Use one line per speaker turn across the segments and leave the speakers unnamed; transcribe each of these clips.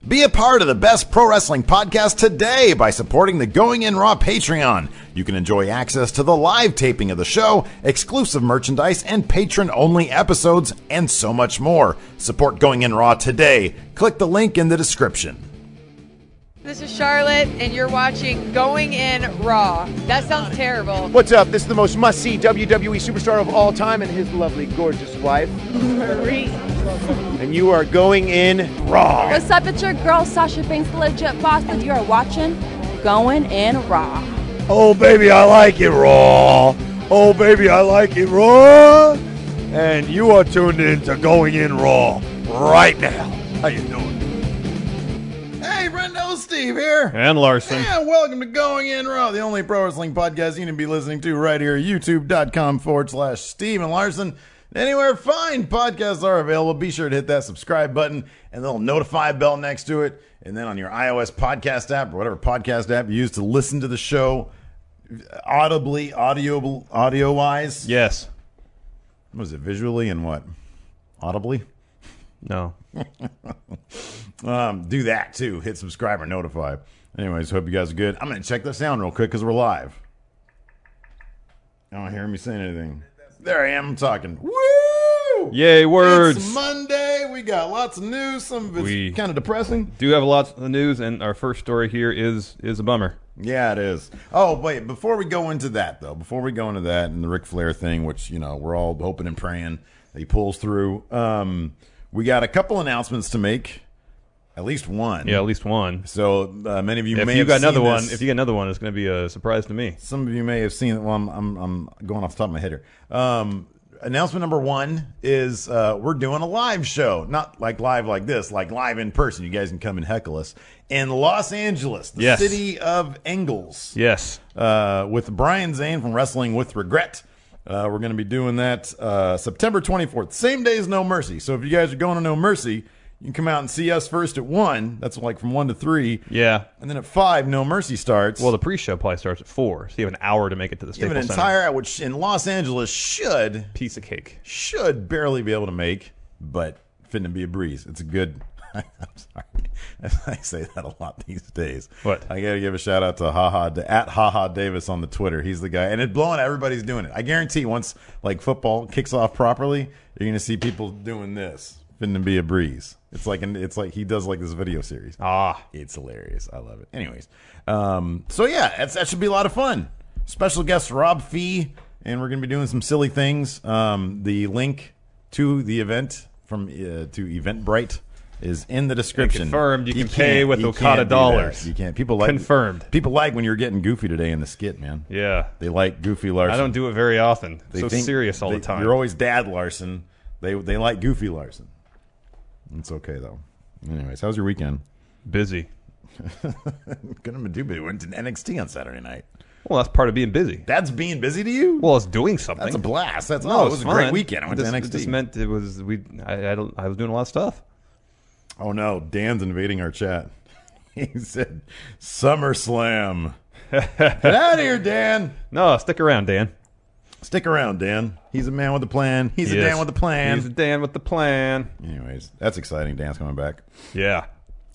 Be a part of the best pro wrestling podcast today by supporting the Going In Raw Patreon. You can enjoy access to the live taping of the show, exclusive merchandise, and patron-only episodes, and so much more. Support Going In Raw today. Click the link in the description.
This is Charlotte, and you're watching Going In Raw. That sounds terrible.
What's up? This is the most must-see WWE superstar of all time and his lovely, gorgeous wife,
Marie.
and you are going in Raw.
What's up? It's your girl, Sasha Banks, the legit boss, and you are watching Going In Raw.
Oh, baby, I like it raw. Oh, baby, I like it raw. And you are tuned in to Going In Raw right now. How you doing?
Hey, Brendo, Steve here.
And Larson.
And welcome to Going In Raw, the only pro wrestling podcast you need to be listening to right here, youtube.com/Steve and Larson. Anywhere fine podcasts are available, be sure to hit that subscribe button and the little notify bell next to it. And then on your iOS podcast app or whatever podcast app you use to listen to the show audibly, audio-wise.
Yes.
What was it, visually and what? Audibly?
No.
Do that too. Hit subscribe or notify. Anyways, hope you guys are good. I'm going to check the sound real quick because we're live. I don't hear me saying anything. There I am. I'm talking. Woo!
Yay, words.
It's Monday. We got lots of news. Some of it's kind of depressing.
Do have lots of news, and our first story here is a bummer.
Yeah, it is. Oh, wait. Before we go into that, though, and the Ric Flair thing, which, you know, we're all hoping and praying that he pulls through, we got a couple announcements to make. At least one.
Yeah, at least one.
So many of you
if
may
you
have
got
seen
another one.
this.
If you get another one, it's going to be a surprise to me.
Some of you may have seen it. Well, I'm going off the top of my head here. Announcement number one is we're doing a live show. Not like live like this, like live in person. You guys can come and heckle us. In Los Angeles, the city of Engels.
Yes.
With Brian Zane from Wrestling with Regret. We're going to be doing that September 24th. Same day as No Mercy. So if you guys are going to No Mercy, you can come out and see us first at 1. That's like from 1 to 3.
Yeah.
And then at 5, No Mercy starts.
Well, the pre-show probably starts at 4, so you have an hour to make it to the
you have
Staples
an
Center.
entire, which in Los Angeles
Piece of cake.
should barely be able to make, but fitting be a breeze. It's a good. I'm sorry, I say that a lot these days.
What?
I got to give a shout out to @HaHa Davis on the Twitter. He's the guy, and it's blowing. Everybody's doing it. I guarantee once like football kicks off properly, you're going to see people doing this. Fitting to be a breeze. It's like he does like this video series. It's hilarious. I love it. Anyways, so yeah, that should be a lot of fun. Special guest Rob Fee, and we're going to be doing some silly things. The link to the event to Eventbrite is in the description.
Confirmed. You can pay with Okada dollars.
You can't. People like
confirmed.
People like when you're getting goofy today in the skit, man.
Yeah.
They like Goofy Larson.
I don't do it very often.
They
so
think
serious all the time.
You're always Dad Larson. They like Goofy Larson. It's okay though. Anyways, how was your weekend?
Busy.
Gonna do. We went to NXT on Saturday night.
Well, that's part of being busy.
That's being busy to you?
Well, it's doing something.
That's a blast. It
No,
was a great weekend. I went to NXT.
It just meant it was I was doing a lot of stuff.
Oh no, Dan's invading our chat. He said SummerSlam. Get out of here, Dan.
No, stick around, Dan.
Stick around, Dan. He's a man with a plan. He's a
Yes.
Dan with a plan.
He's a Dan with the plan.
Anyways, that's exciting. Dan's coming back.
Yeah.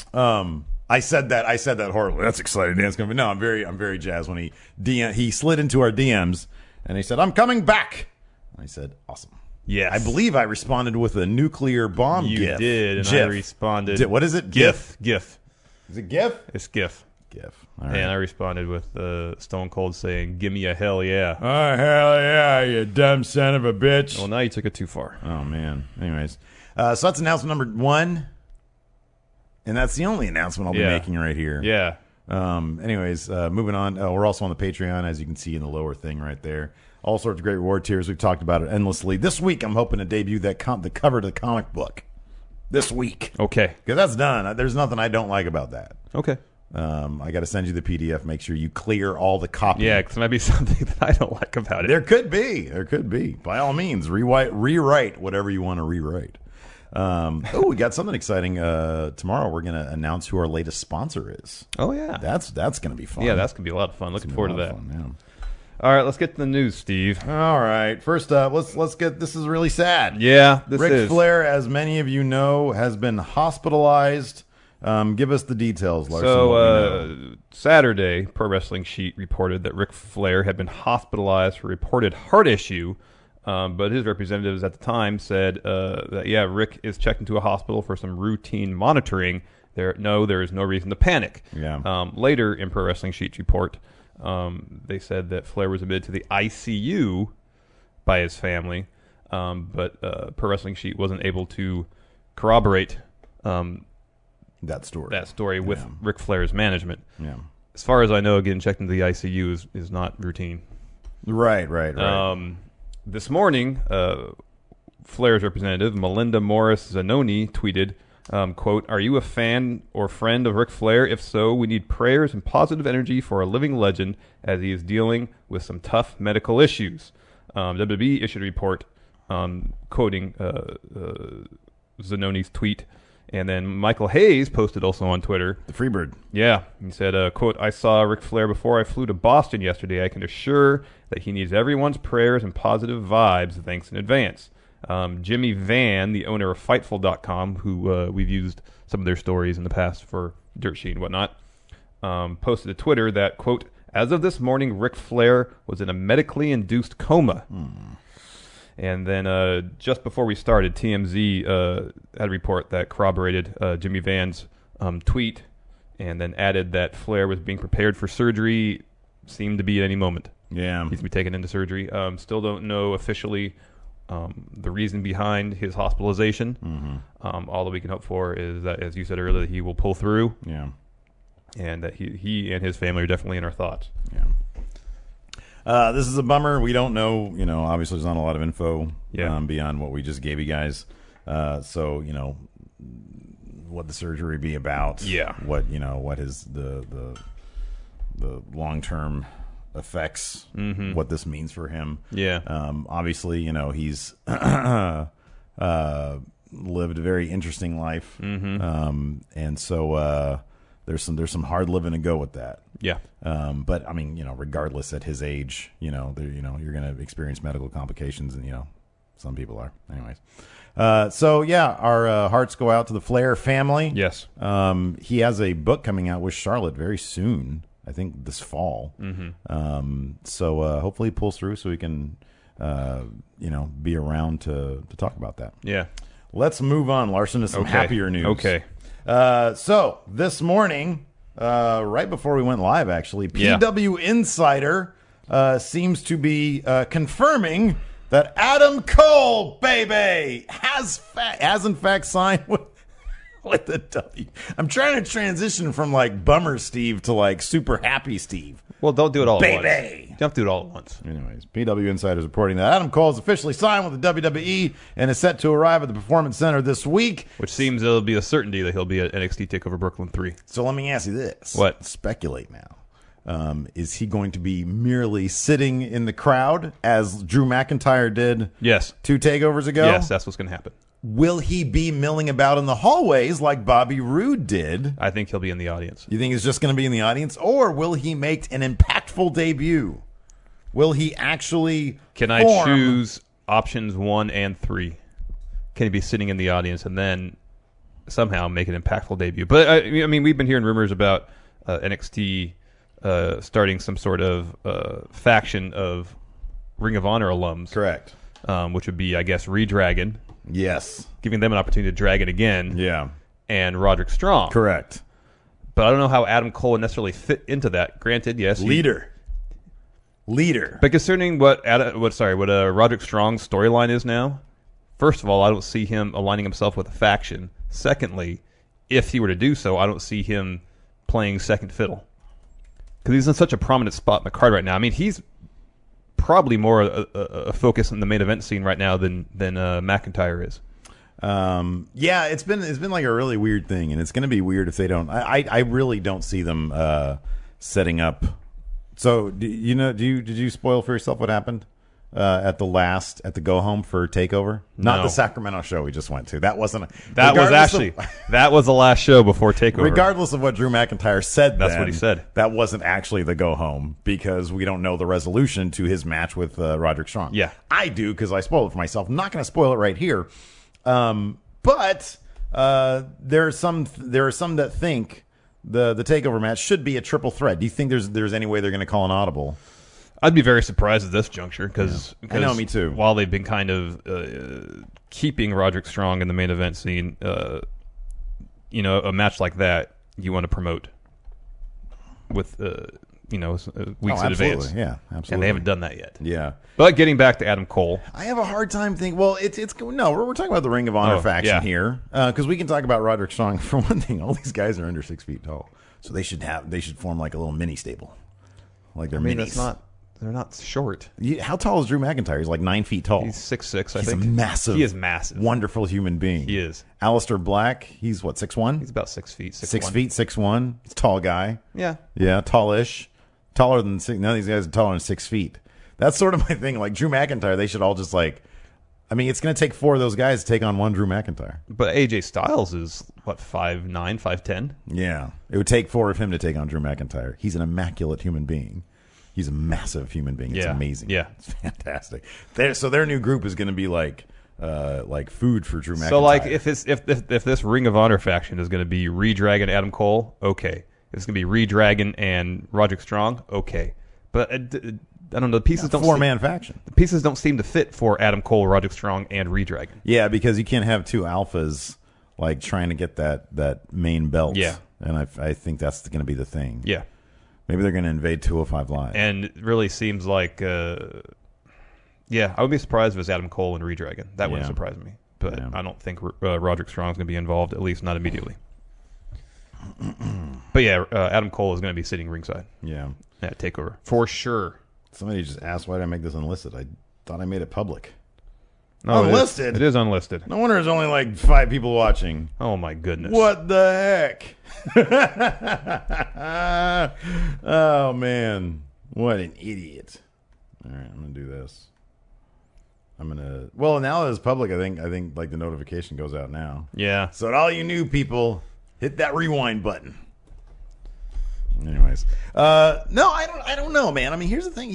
I said that horribly. That's exciting. Dan's coming. No, I'm very jazzed when he slid into our DMs and he said, "I'm coming back." And I said, "Awesome."
Yes.
I believe I responded with a nuclear bomb
You
gif.
did, and I responded.
What is it?
GIF.
Is it GIF?
It's GIF.
GIF. All right.
And I responded with Stone Cold saying, "Give me a hell yeah."
Oh, hell yeah, you dumb son of a bitch.
Well, now you took it too far.
Oh, man. Anyways. So that's announcement number 1. And that's the only announcement I'll be making right here.
Yeah.
Anyways, moving on. We're also on the Patreon, as you can see in the lower thing right there. All sorts of great reward tiers. We've talked about it endlessly. This week, I'm hoping to debut the cover to the comic book. This week.
Okay.
Because that's done. There's nothing I don't like about that.
Okay.
I got to send you the PDF. Make sure you clear all the copy.
Yeah, because there might be something that I don't like about it.
There could be. By all means, rewrite whatever you want to rewrite. We got something exciting. Tomorrow we're going to announce who our latest sponsor is.
Oh, yeah.
That's going to be fun.
Yeah, that's going to be a lot of fun. Looking forward to that.
Fun,
All right, let's get to the news, Steve.
All right. First up, let's get. This is really sad.
Yeah, this
Ric
is.
Flair, as many of you know, has been hospitalized Give us the details, Larson. what we know.
Saturday, Pro Wrestling Sheet reported that Ric Flair had been hospitalized for reported heart issue, but his representatives at the time said that, Rick is checked into a hospital for some routine monitoring. There is no reason to panic.
Yeah.
Later in Pro Wrestling Sheet's report, they said that Flair was admitted to the ICU by his family, but Pro Wrestling Sheet wasn't able to corroborate
that
story with Ric Flair's management.
Yeah.
As far as I know, getting checked into the ICU is not routine.
Right.
This morning, Flair's representative, Melinda Morris Zanoni, tweeted, quote, "Are you a fan or friend of Ric Flair? If so, we need prayers and positive energy for a living legend as he is dealing with some tough medical issues." WWE issued a report quoting Zanoni's tweet. And then Michael Hayes posted also on Twitter.
The Freebird.
Yeah. He said, quote, "I saw Ric Flair before I flew to Boston yesterday. I can assure that he needs everyone's prayers and positive vibes. Thanks in advance." Jimmy Van, the owner of Fightful.com, who we've used some of their stories in the past for Dirt Sheet and whatnot, posted to Twitter that, quote, "As of this morning, Ric Flair was in a medically induced coma." And then just before we started, TMZ had a report that corroborated Jimmy Van's tweet and then added that Flair was being prepared for surgery, seemed to be at any moment.
Yeah.
He's going to be taken into surgery. Still don't know officially the reason behind his hospitalization. All that we can hope for is that, as you said earlier, that he will pull through.
Yeah.
And that he and his family are definitely in our thoughts.
Yeah. This is a bummer. We don't know, obviously there's not a lot of info beyond what we just gave you guys. So, what the surgery be about.
Yeah.
What is the long-term effects, what this means for him.
Yeah.
Obviously, he's lived a very interesting life. And so there's some hard living to go with that.
Yeah.
But I mean, regardless at his age, you're going to experience medical complications, and some people are. Anyways, our hearts go out to the Flair family.
Yes.
He has a book coming out with Charlotte very soon. I think this fall. So hopefully he pulls through so we can, be around to talk about that.
Yeah.
Let's move on, Larson, to some happier news.
Okay.
So this morning, right before we went live, actually, PW Insider seems to be confirming that Adam Cole, baby, has in fact signed with the W. I'm trying to transition from like bummer Steve to like super happy Steve.
Well, don't do it all at once.
Baby.
You don't have to do it all at once.
Anyways, PW Insider is reporting that Adam Cole is officially signed with the WWE and is set to arrive at the Performance Center this week.
Which seems it'll be a certainty that he'll be at NXT TakeOver Brooklyn 3.
So let me ask you this.
What?
Speculate now. Is he going to be merely sitting in the crowd as Drew McIntyre did
Yes.
2 takeovers ago?
Yes, that's what's going to happen.
Will he be milling about in the hallways like Bobby Roode did?
I think he'll be in the audience.
You think he's just going to be in the audience? Or will he make an impactful debut? Will he actually
Can I choose options 1 and 3? Can he be sitting in the audience and then somehow make an impactful debut? But, I mean, we've been hearing rumors about NXT starting some sort of faction of Ring of Honor alums.
Correct.
Which would be, I guess, Redragon.
Yes.
Giving them an opportunity to drag it again.
Yeah.
And Roderick Strong.
Correct.
But I don't know how Adam Cole would necessarily fit into that. Granted, yes.
Leader.
But concerning what Roderick Strong's storyline is now, first of all, I don't see him aligning himself with a faction. Secondly, if he were to do so, I don't see him playing second fiddle. Because he's in such a prominent spot in the card right now. I mean, he's probably more a focus in the main event scene right now than McIntyre is.
Yeah, it's been like a really weird thing, and it's going to be weird if they don't. I really don't see them setting up. So did you spoil for yourself what happened at the go home for TakeOver? Not the Sacramento show we just went to. That was the last show before TakeOver. Regardless of what Drew McIntyre said,
that's what he said.
That wasn't actually the go home because we don't know the resolution to his match with Roderick Strong.
Yeah,
I do because I spoiled it for myself. I'm not going to spoil it right here. But there are some that think the takeover match should be a triple threat. Do you think there's any way they're going to call an audible?
I'd be very surprised at this juncture because
I know, me too.
While they've been kind of keeping Roderick Strong in the main event scene, a match like that you want to promote with weeks in advance.
Yeah, absolutely.
And they haven't done that yet.
Yeah.
But getting back to Adam Cole,
I have a hard time thinking. Well, we're talking about the Ring of Honor faction here because we can talk about Roderick Strong. For one thing, all these guys are under 6 feet tall, so they should form like a little mini stable, like they're minis.
They're not short.
How tall is Drew McIntyre? He's like 9 feet tall.
He's 6'6", I
He's
think.
He is
massive.
Wonderful human being.
He is.
Aleister Black, he's what, 6'1"?
He's about 6 feet.
6 feet, 6'1". He's a tall guy.
Yeah.
Yeah, tallish. Taller than six. None of these guys are taller than 6 feet. That's sort of my thing. Like Drew McIntyre, they should all just it's going to take 4 of those guys to take on one Drew McIntyre.
But AJ Styles is, 5'9", 5'10"?
Yeah. It would take 4 of him to take on Drew McIntyre. He's an immaculate human being. He's a massive human being. It's amazing.
Yeah.
It's fantastic. So their new group is going to be like food for Drew McIntyre.
So if this Ring of Honor faction is going to be Redragon Adam Cole, okay. If it's going to be Redragon and Roderick Strong, okay. But I don't know. The pieces don't
4-man faction.
The pieces don't seem to fit for Adam Cole, Roderick Strong, and Redragon.
Yeah, because you can't have 2 alphas trying to get that main belt.
Yeah.
And I think that's going to be the thing.
Yeah.
Maybe they're going to invade 205 Live.
And it really seems like, I would be surprised if it was Adam Cole and Redragon. That wouldn't surprise me. But I don't think Roderick Strong is going to be involved, at least not immediately. But Adam Cole is going to be sitting ringside.
Yeah.
At TakeOver. For sure.
Somebody just asked, why did I make this unlisted? I thought I made it public.
No,
unlisted?
It is unlisted.
No wonder there's only 5 people watching.
Oh, my goodness.
What the heck? Oh, man. What an idiot. All right, I'm going to do this. Well, now that it's public, I think the notification goes out now.
Yeah.
So to all you new people, hit that rewind button. Anyways. No, I don't know, man. I mean, here's the thing.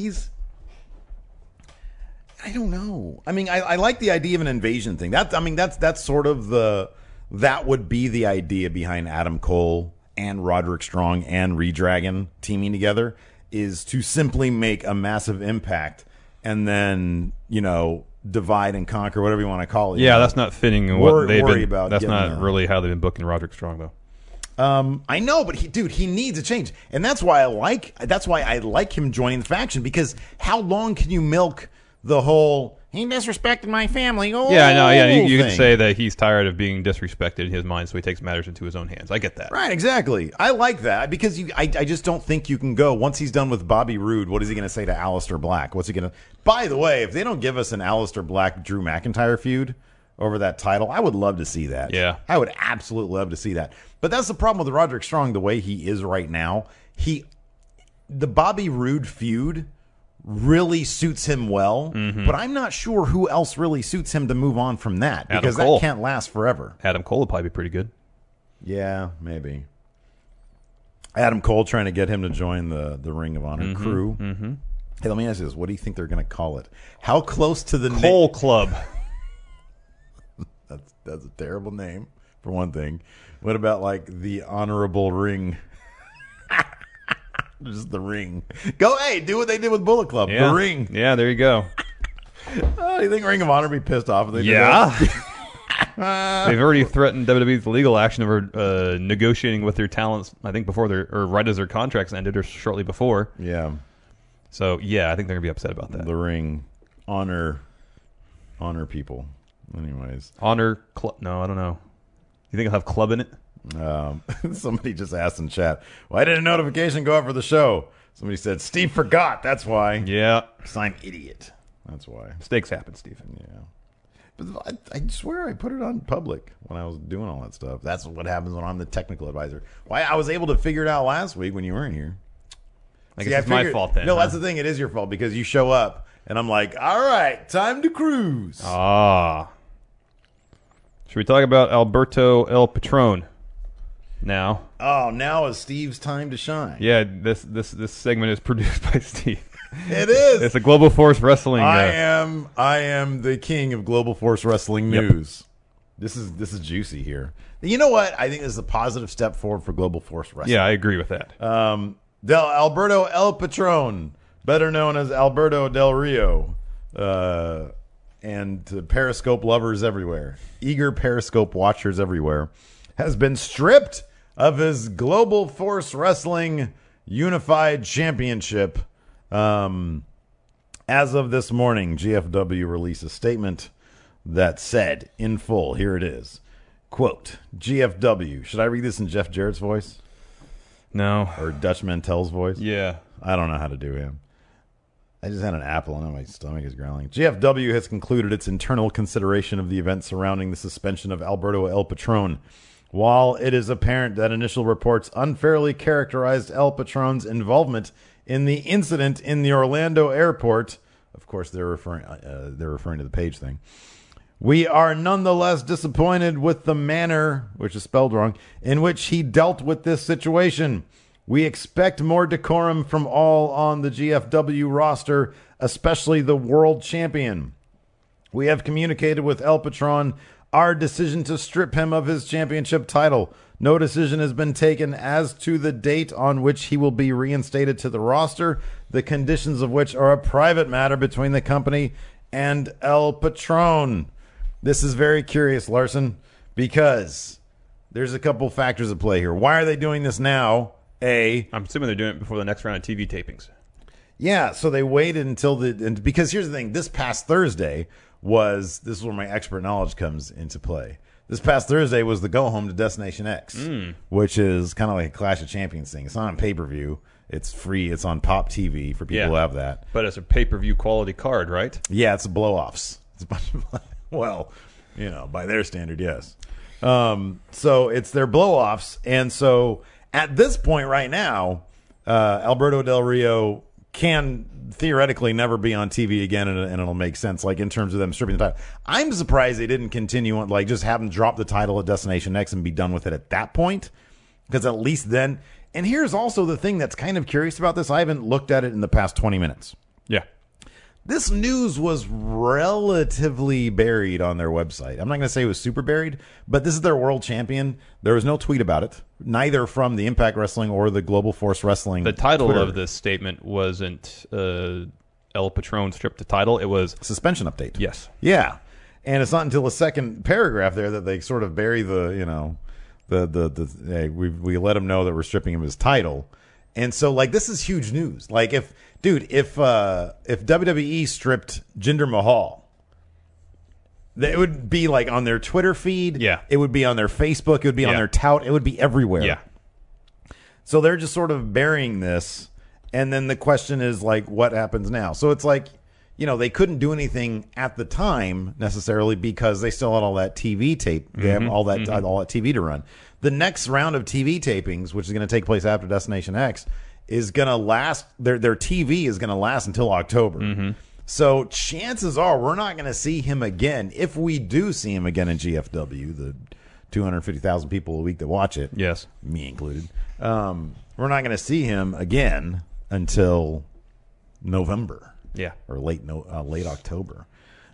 I don't know. I mean, I like the idea of an invasion thing. That's sort of that would be the idea behind Adam Cole and Roderick Strong and Redragon teaming together, is to simply make a massive impact and then, divide and conquer, whatever you want to call it.
Yeah, that's not fitting in what they've been. That's not
there.
really how they've been booking Roderick Strong, though.
I know, but he needs a change, and that's why I like him joining the faction, because how long can you milk the whole he disrespected my family?
Yeah, I know. Yeah, you
thing?
can say that he's tired of being disrespected in his mind, so he takes matters into his own hands. I get that.
Right, exactly. I like that because I just don't think you can go once he's done with Bobby Roode. What is he going to say to Aleister Black? What's he going to? By the way, if they don't give us an Aleister Black Drew McIntyre feud over that title, I would love to see that.
Yeah,
I would absolutely love to see that. But that's the problem with Roderick Strong, the way he is right now. The Bobby Roode feud really suits him well, but I'm not sure who else really suits him to move on from that, because that can't last forever.
Adam Cole would probably be pretty good.
Yeah, maybe. Adam Cole trying to get him to join the Ring of Honor crew. Mm-hmm. Hey, let me ask you this. What do you think they're going to call it? How close to the
Cole Club?
That's a terrible name, for one thing. What about the Honorable Ring? Just the Ring. Do what they did with Bullet Club.
Yeah.
The Ring.
Yeah, there you go.
Do you think Ring of Honor would be pissed off if they did that?
They've already threatened WWE's legal action over negotiating with their talents, I think, right as their contracts ended or shortly before.
Yeah.
So, yeah, I think they're going to be upset about that.
The Ring. Honor people. Anyways.
Honor Club. No, I don't know. You think it'll have club in it?
Somebody just asked in chat, why did a notification go out for the show? Somebody said, Steve forgot. That's why.
Yeah.
Because I'm idiot. That's why.
Mistakes happen, Stephen.
Yeah. But I swear I put it on public when I was doing all that stuff. That's what happens when I'm the technical advisor. Why I was able to figure it out last week when you weren't here.
I guess it's my fault then.
No, that's the thing. It is your fault because you show up and I'm like, all right, time to cruise.
Should we talk about Alberto El Patron now?
Oh, now is Steve's time to shine.
Yeah, this segment is produced by Steve.
It is.
It's a Global Force Wrestling.
I am the king of Global Force Wrestling news. This is juicy here. You know what? I think this is a positive step forward for Global Force Wrestling.
Yeah, I agree with that.
Alberto El Patron, better known as Alberto Del Rio, and Periscope lovers everywhere, eager Periscope watchers everywhere, has been stripped of his Global Force Wrestling Unified Championship. As of this morning, GFW released a statement that said, in full, here it is, quote, GFW. Should I read this in Jeff Jarrett's voice?
No.
Or Dutch Mantel's voice?
Yeah.
I don't know how to do him. I just had an apple and my stomach is growling. GFW has concluded its internal consideration of the events surrounding the suspension of Alberto El Patron. While it is apparent that initial reports unfairly characterized El Patron's involvement in the incident in the Orlando airport, of course they're referring to the Page thing, we are nonetheless disappointed with the manner, which is spelled wrong, in which he dealt with this situation. We expect more decorum from all on the GFW roster, especially the world champion. We have communicated with El Patron our decision to strip him of his championship title. No decision has been taken as to the date on which he will be reinstated to the roster, the conditions of which are a private matter between the company and El Patron. This is very curious, Larson, because there's a couple factors at play here. Why are they doing this now? I'm
assuming they're doing it before the next round of TV tapings.
Yeah, so they waited until because here's the thing, this past Thursday this is where my expert knowledge comes into play. This past Thursday was the go home to Destination X, which is kind of like a Clash of Champions thing. It's not on pay-per-view. It's free. It's on Pop TV for people who have that.
But it's a pay-per-view quality card, right?
Yeah, it's blow-offs. It's a bunch of, well, by their standard, yes. So it's their blow-offs. And so at this point right now, Alberto Del Rio can theoretically never be on TV again, and it'll make sense, like in terms of them stripping the title. I'm surprised they didn't continue on, like just have him drop the title at Destination X and be done with it at that point, because at least then. And here's also the thing that's kind of curious about this. I haven't looked at it in the past 20 minutes.
Yeah.
This news was relatively buried on their website. I'm not going to say it was super buried, but this is their world champion. There was no tweet about it, neither from the Impact Wrestling or the Global Force Wrestling.
The title
Twitter.
of this statement wasn't El Patron stripped the title. It was
suspension update.
Yes.
Yeah. And it's not until the second paragraph there that they sort of bury we let him know that we're stripping him his title. And so, like, this is huge news. Like, if WWE stripped Jinder Mahal, it would be, like, on their Twitter feed.
Yeah.
It would be on their Facebook. It would be on their tout. It would be everywhere.
Yeah.
So they're just sort of burying this. And then the question is, like, what happens now? So it's like, they couldn't do anything at the time necessarily because they still had all that TV tape. They have all that TV to run. The next round of TV tapings, which is going to take place after Destination X, is going to last. Their TV is going to last until October. So chances are we're not going to see him again. If we do see him again in GFW, the 250,000 people a week that watch it,
yes,
me included, we're not going to see him again until November.
Yeah,
or late October.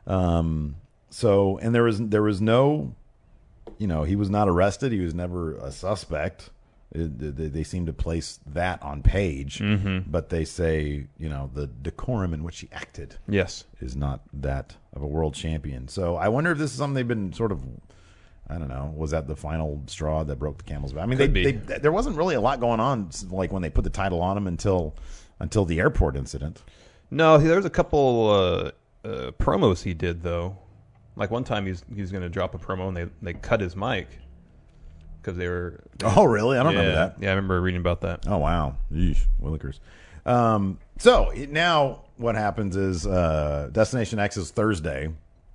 So, and there was no. He was not arrested. He was never a suspect. They seem to place that on Page, but they say, the decorum in which he acted is not that of a world champion. So I wonder if this is something they've been sort of, I don't know, was that the final straw that broke the camel's back? I mean, there wasn't really a lot going on, like when they put the title on him until the airport incident.
No, there was a couple promos he did, though. Like one time he's going to drop a promo and they cut his mic because they were.
Oh, really? I don't remember that.
Yeah, I remember reading about that.
Oh, wow. Yeesh, Willikers. So now what happens is Destination X is Thursday.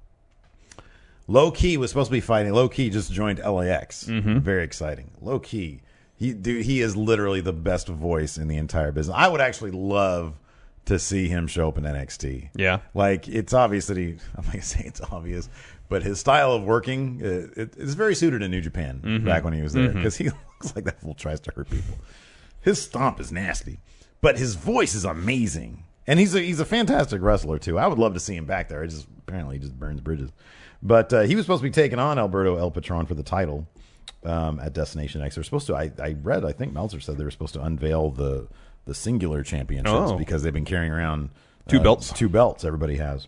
Low Key was supposed to be fighting. Low Key just joined LAX. Very exciting. Low Key. He is literally the best voice in the entire business. I would actually love to see him show up in NXT.
Yeah.
Like, it's obvious that I'm not going to say it's obvious, but his style of working is very suited in New Japan back when he was there, because he looks like that fool tries to hurt people. His stomp is nasty, but his voice is amazing. And he's a fantastic wrestler too. I would love to see him back there. Apparently he just burns bridges. But he was supposed to be taking on Alberto El Patron for the title at Destination X. They're supposed to. I think Meltzer said they were supposed to unveil the singular championships because they've been carrying around
two belts.
Two belts. Everybody has.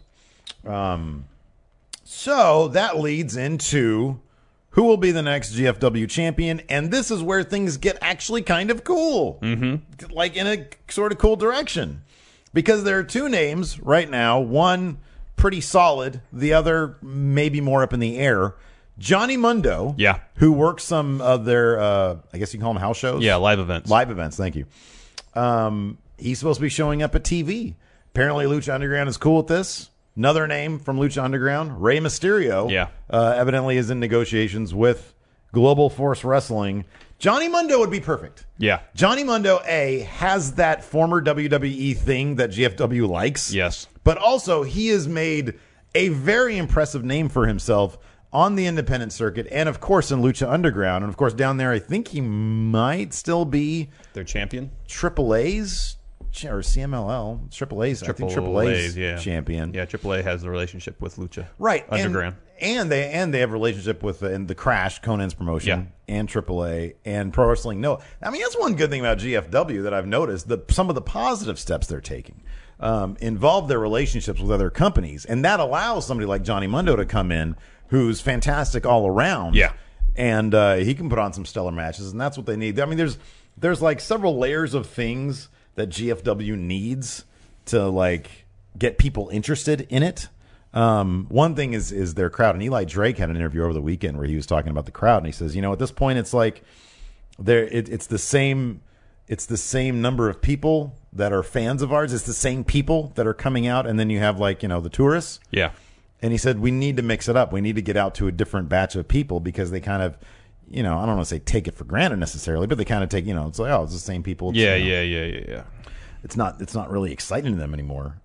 So that leads into who will be the next GFW champion, and this is where things get actually kind of cool, like in a sort of cool direction, because there are two names right now. One pretty solid, the other maybe more up in the air. Johnny Mundo, who works some of their, I guess you can call them house shows.
Yeah, live events.
Live events, thank you. He's supposed to be showing up at TV. Apparently, Lucha Underground is cool with this. Another name from Lucha Underground, Rey Mysterio, evidently is in negotiations with Global Force Wrestling. Johnny Mundo would be perfect.
Yeah.
Johnny Mundo, has that former WWE thing that GFW likes.
Yes.
But also, he has made a very impressive name for himself on the independent circuit and, of course, in Lucha Underground. And, of course, down there, I think he might still be
their champion.
AAA's or CMLL, AAA's, I think AAA's champion.
Yeah, AAA has the relationship with Lucha
Underground. And they have a relationship with in the Crash, Conan's promotion, and AAA, and Pro Wrestling. No, I mean, that's one good thing about GFW that I've noticed. Some of the positive steps they're taking involve their relationships with other companies, and that allows somebody like Johnny Mundo to come in, who's fantastic all around.
Yeah.
And he can put on some stellar matches, and that's what they need. I mean, there's like several layers of things that GFW needs to like get people interested in it. One thing is their crowd, and Eli Drake had an interview over the weekend where he was talking about the crowd, and he says, at this point, it's like it's the same number of people that are fans of ours. It's the same people that are coming out, and then you have like the tourists.
Yeah.
And he said we need to mix it up. We need to get out to a different batch of people because they kind of, I don't want to say take it for granted necessarily, but they kind of take, it's like, it's the same people. It's,
yeah.
It's not really exciting to them anymore.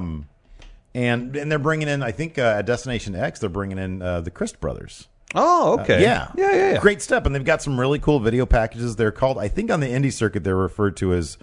And they're bringing in, I think at Destination X, they're bringing in the Christ brothers.
Oh, okay.
Yeah. Great step. And they've got some really cool video packages. They're called, I think on the indie circuit, they're referred to as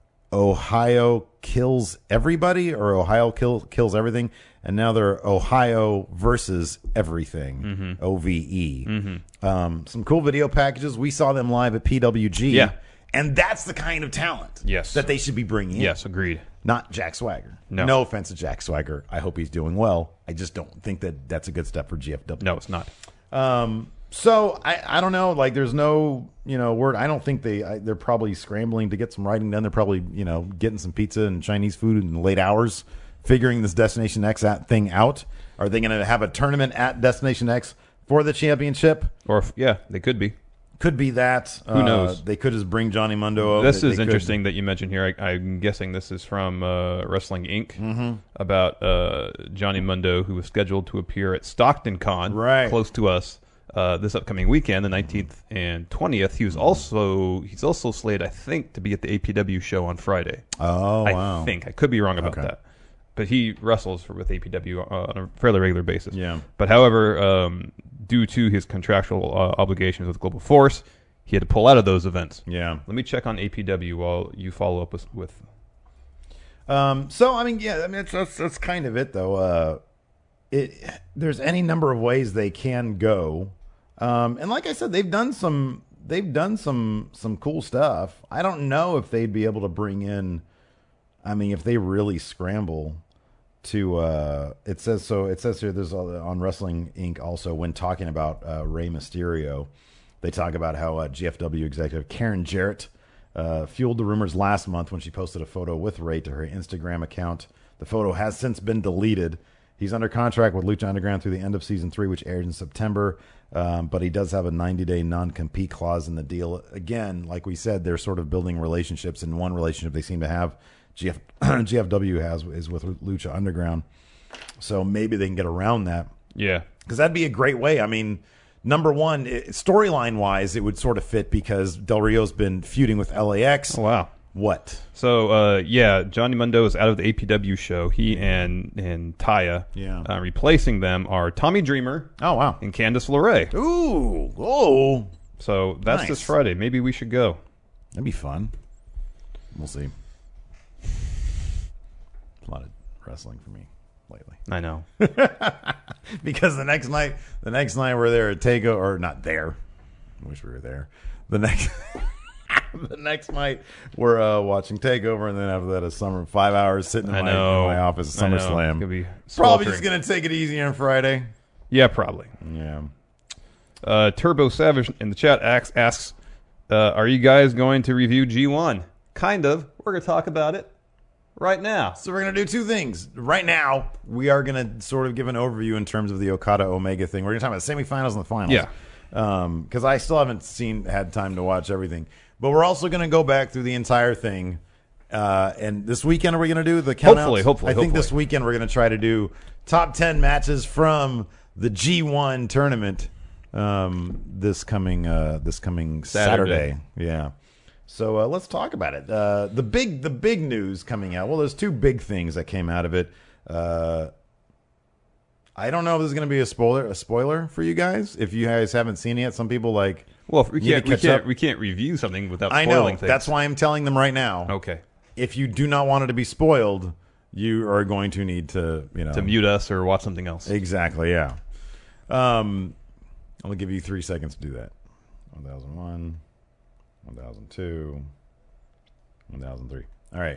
Ohio Kills Everybody or Ohio Kills Everything. And now they're Ohio versus Everything, OVE. Some cool video packages. We saw them live at PWG.
Yeah.
And that's the kind of talent that they should be bringing in.
Yes, agreed.
Not Jack Swagger.
No
offense to Jack Swagger. I hope he's doing well. I just don't think that's a good step for GFW.
No, it's not.
So I don't know. Like, there's no word. I don't think they're probably scrambling to get some writing done. They're probably getting some pizza and Chinese food in the late hours, figuring this Destination X thing out. Are they going to have a tournament at Destination X for the championship?
Or they could be.
Could be that.
Who knows?
They could just bring Johnny Mundo over.
This is interesting that you mentioned here. I'm guessing this is from Wrestling Inc. About Johnny Mundo, who was scheduled to appear at Stockton Con, close to us, this upcoming weekend, the 19th and 20th. He's also slated, I think, to be at the APW show on Friday.
Oh, wow.
I think. I could be wrong about that. But he wrestles with APW on a fairly regular basis.
Yeah.
But however, due to his contractual obligations with Global Force, he had to pull out of those events.
Yeah.
Let me check on APW while you follow up with.
So I mean, that's kind of it though. There's any number of ways they can go, and like I said, they've done some cool stuff. I don't know if they'd be able to bring in. I mean, if they really scramble to, it says here, there's on Wrestling Inc. also, when talking about Rey Mysterio, they talk about how GFW executive Karen Jarrett fueled the rumors last month when she posted a photo with Rey to her Instagram account. The photo has since been deleted. He's under contract with Lucha Underground through the end of Season 3, which aired in September, but he does have a 90-day non-compete clause in the deal. Again, like we said, they're sort of building relationships, and one relationship they seem to have GFW is with Lucha Underground, so maybe they can get around that.
Yeah,
because that'd be a great way. I mean, number one, storyline wise, it would sort of fit because Del Rio's been feuding with LAX.
Oh, wow.
What?
So Johnny Mundo is out of the APW show. He and Taya.
Yeah.
Replacing them are Tommy Dreamer.
Oh, wow.
And Candice LeRae.
Ooh. Oh.
So that's this Friday. Maybe we should go.
That'd be fun. We'll see. A lot of wrestling for me lately.
I know.
Because the next night we're there at Takeover, or not there. I wish we were there. The next night we're watching Takeover, and then after that a summer 5 hours sitting in my office at SummerSlam.
Could be
probably just gonna take it easy on Friday.
Yeah, probably.
Yeah.
Turbo Savage in the chat asks, are you guys going to review G1? Kind of. We're going to talk about it right now.
So we're going to do two things. Right now, we are going to sort of give an overview in terms of the Okada-Omega thing. We're going to talk about the semifinals and the finals.
Yeah.
Because I still haven't had time to watch everything. But we're also going to go back through the entire thing. And this weekend, are we going to do the countouts?
Hopefully.
I think this weekend we're going to try to do top 10 matches from the G1 tournament this coming Saturday. Yeah. So let's talk about it. The big news coming out. Well, there's two big things that came out of it. I don't know if this is going to be a spoiler for you guys. If you guys haven't seen it yet, some people like.
Well, we can't review something without spoiling
I know.
things.
That's why I'm telling them right now.
Okay.
If you do not want it to be spoiled, you are going to need to
to mute us or watch something else.
Exactly. Yeah. I'm gonna give you 3 seconds to do that. 1001, 1002, 1003. All right.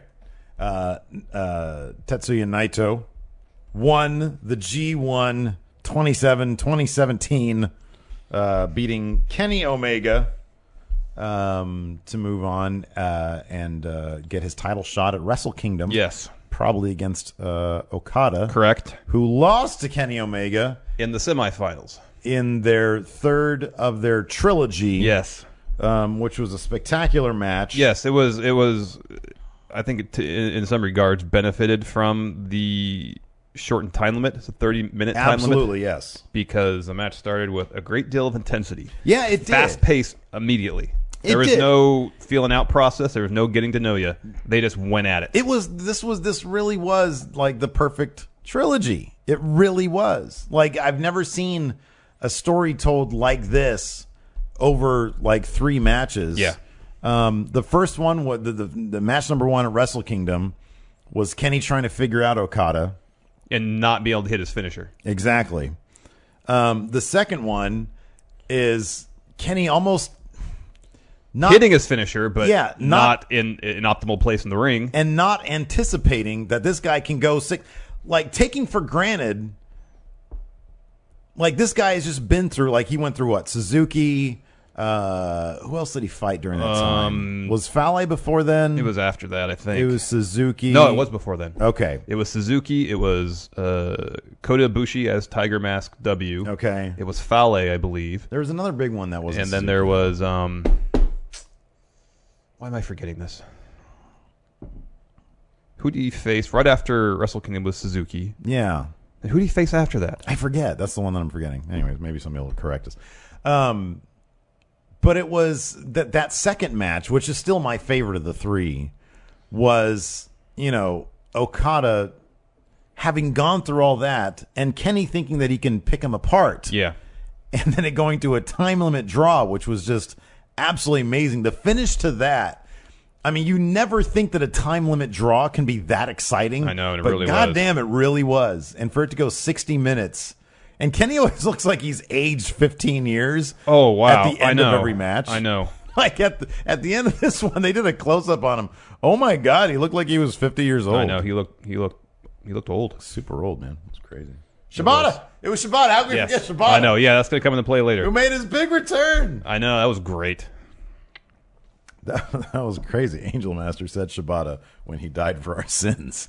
Tetsuya Naito won the G1 2017, beating Kenny Omega to move on and get his title shot at Wrestle Kingdom.
Yes.
Probably against Okada.
Correct.
Who lost to Kenny Omega
in the semifinals.
In their third of their trilogy.
Yes.
Which was a spectacular match.
Yes, it was. I think in some regards benefited from the shortened time limit. It's a 30-minute time limit.
Absolutely, yes.
Because the match started with a great deal of intensity.
Yeah, it did.
Fast-paced immediately. There was no feeling out process. There was no getting to know you. They just went at it.
This really was like the perfect trilogy. It really was. Like, I've never seen a story told like this over like 3 matches.
Yeah.
The first one, the match number 1 at Wrestle Kingdom, was Kenny trying to figure out Okada
and not be able to hit his finisher.
Exactly. The second one is Kenny almost not
hitting his finisher, but
not
in an optimal place in the ring,
and not anticipating that this guy can go like taking for granted. Like, this guy has just been through, like, he went through what? Suzuki. Who else did he fight during that time? Was Fale before then?
It was after that, I think.
It was Suzuki.
No, it was before then.
Okay.
It was Suzuki. It was Kota Ibushi as Tiger Mask W.
Okay.
It was Fale, I believe.
There was another big one that wasn't
And then
Suzuki.
there was... why am I forgetting this? Who did he face right after Wrestle Kingdom was Suzuki?
Yeah.
And who did he face after that?
I forget. That's the one that I'm forgetting. Anyways, maybe somebody will correct us. But it was that second match, which is still my favorite of the 3, was, Okada having gone through all that and Kenny thinking that he can pick him apart.
Yeah.
And then it going to a time limit draw, which was just absolutely amazing. The finish to that, I mean, you never think that a time limit draw can be that exciting.
I know, and it
but
really
goddamn, it really was. And for it to go 60 minutes, and Kenny always looks like he's aged 15 years.
Oh wow!
At the end of every match,
I know.
Like at the end of this one, they did a close up on him. Oh my god, he looked like he was 50 years old.
I know he looked old,
super old, man. It's crazy. Shibata, it was Shibata. How could we forget Shibata?
I know. Yeah, that's gonna come into play later.
Who made his big return?
I know, that was great.
That was crazy. Angel Master said Shibata when he died for our sins.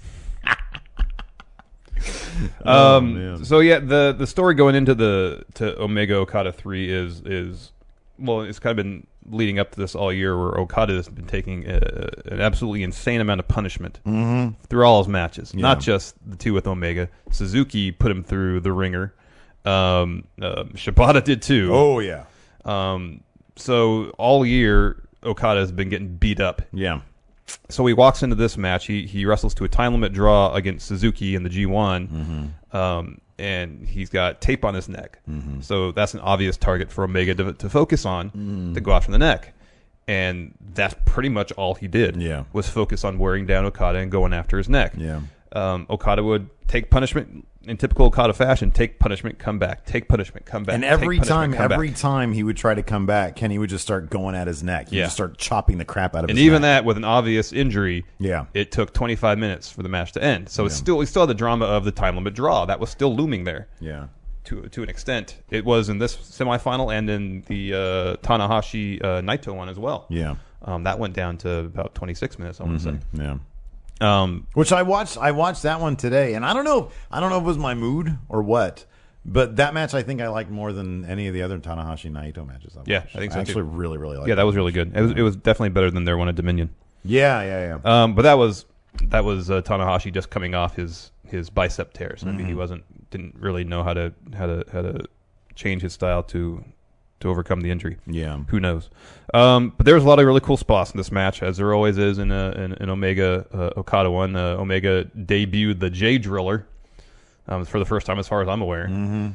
So yeah, the story going into to Omega Okada 3 is well, it's kind of been leading up to this all year, where Okada has been taking an absolutely insane amount of punishment through all his matches, not just the 2 with Omega. Suzuki put him through the ringer. Shibata did too.
Oh yeah.
So all year Okada has been getting beat up.
Yeah.
So he walks into this match. He wrestles to a time limit draw against Suzuki in the G1, and he's got tape on his neck. So that's an obvious target for Omega to focus on, to go after the neck. And that's pretty much all he did.
Yeah.
Was focus on wearing down Okada and going after his neck.
Yeah.
Okada would take punishment in typical Okada fashion, take punishment, come back, take punishment, come back.
And
take
every
punishment,
time he would try to come back, Kenny would just start going at his neck. He'd just start chopping the crap out of his neck.
And even that, with an obvious injury,
Yeah.
it took 25 minutes for the match to end. So we still had the drama of the time limit draw. That was still looming there.
Yeah.
To an extent. It was in this semifinal and in the Tanahashi Naito one as well.
Yeah.
That went down to about 26 minutes, I want to say.
Yeah.
Which
I watched that one today, and I don't know if it was my mood or what, but that match I think I liked more than any of the other Tanahashi Naito matches.
I think so.
I actually really liked.
Yeah, that was really good. It was definitely better than their one at Dominion.
Yeah.
But that was Tanahashi just coming off his bicep tears. I mean, he didn't really know how to change his style to overcome the injury.
Yeah.
Who knows? But there was a lot of really cool spots in this match, as there always is in an Omega Okada one. Omega debuted the J Driller for the first time, as far as I'm aware,